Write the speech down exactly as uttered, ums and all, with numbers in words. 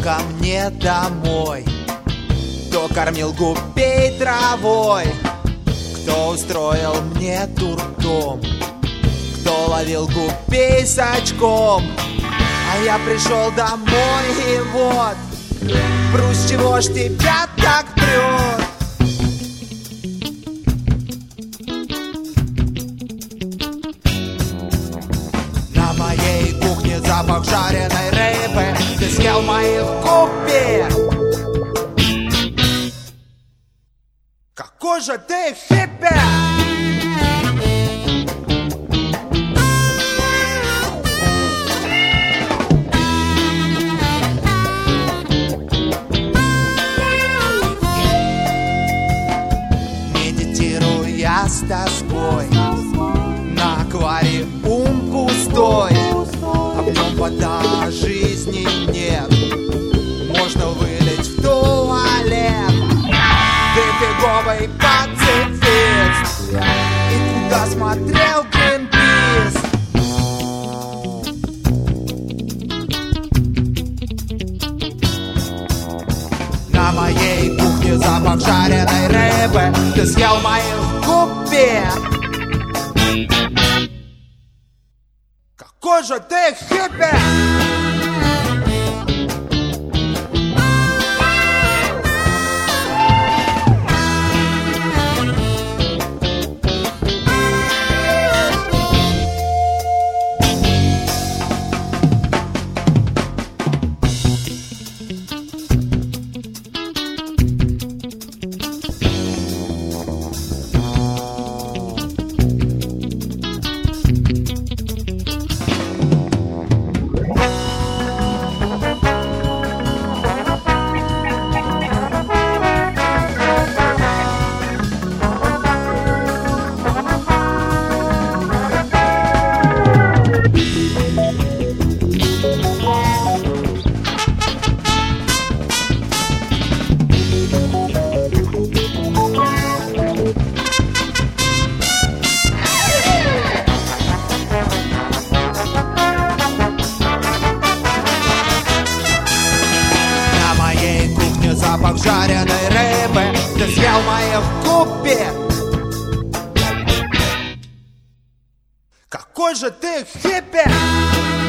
ко мне домой. Кто кормил гупей травой, кто устроил мне дурдом, кто ловил гупей с очком. А я пришел домой и вот, Брусь, чего ж тебя так прет? На моей кухне запах жареной рыбы. Ты съел моих гупи. Какой же ты хиппи! Медитирую я с тоской на аквариум пустой, а в нем вода, жизни нет. Можно вылить в туалет. Ты фиговый пацифист, и куда смотрел Гринпис? На моей кухне запах жареной рыбы. Ты съел моих гупи. Какой же ты хиппи! Запах жареной рыбы. Ты съел моих гупи. Какой же ты хиппи!